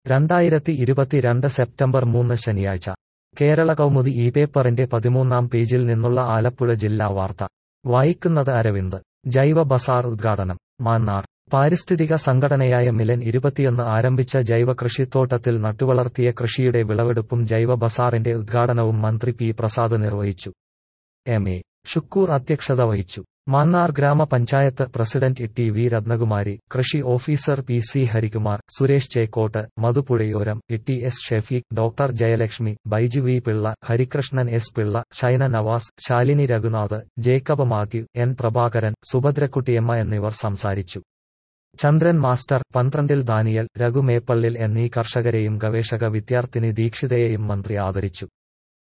2022 September 3 ശനിയാഴ്ച കേരള കൗമുദി ഈ പേപ്പറിന്റെ 13-ാം പേജിൽ നിന്നുള്ള ആലപ്പുഴ ജില്ലാ വാർത്ത വായിക്കുന്നത് അരവിന്ദ്. ജൈവ ബസാർ ഉദ്ഘാടനം മാന്നാർ. പാരിസ്ഥിതിക സംഘടനയായ മിലൻ 21 ആരംഭിച്ച ജൈവ കൃഷിത്തോട്ടത്തിൽ നട്ടുവളർത്തിയ കൃഷിയുടെ വിളവെടുപ്പും ജൈവ ബസാറിന്റെ ഉദ്ഘാടനവും മന്ത്രി പി പ്രസാദ് നിർവഹിച്ചു. എം.എ. ഷുക്കൂർ അധ്യക്ഷത വഹിച്ചു. മാന്നാർ ഗ്രാമപഞ്ചായത്ത് പ്രസിഡന്റ് ടി വി രത്നകുമാരി, കൃഷി officer P C Harikumar, Suresh Chekkottu, Madhupuzhayoram, T S Shefeeq, doctor Jayalakshmi, Baiju V Pillai, Harikrishnan S Pillai, Shaina Navas, Shalini Raghunath, Jacob Mathew, N Prabhakaran, Subhadrakuttiyamma എന്നിവർ സംസാരിച്ചു. ചന്ദ്രൻ മാസ്റ്റർ, പന്ത്രണ്ടിൽ ദാനിയൽ, രഘു മേപ്പള്ളിൽ എന്നീ കർഷകരെയും ഗവേഷക വിദ്യാർത്ഥിനി ദീക്ഷിതയെയും മന്ത്രി ആദരിച്ചു.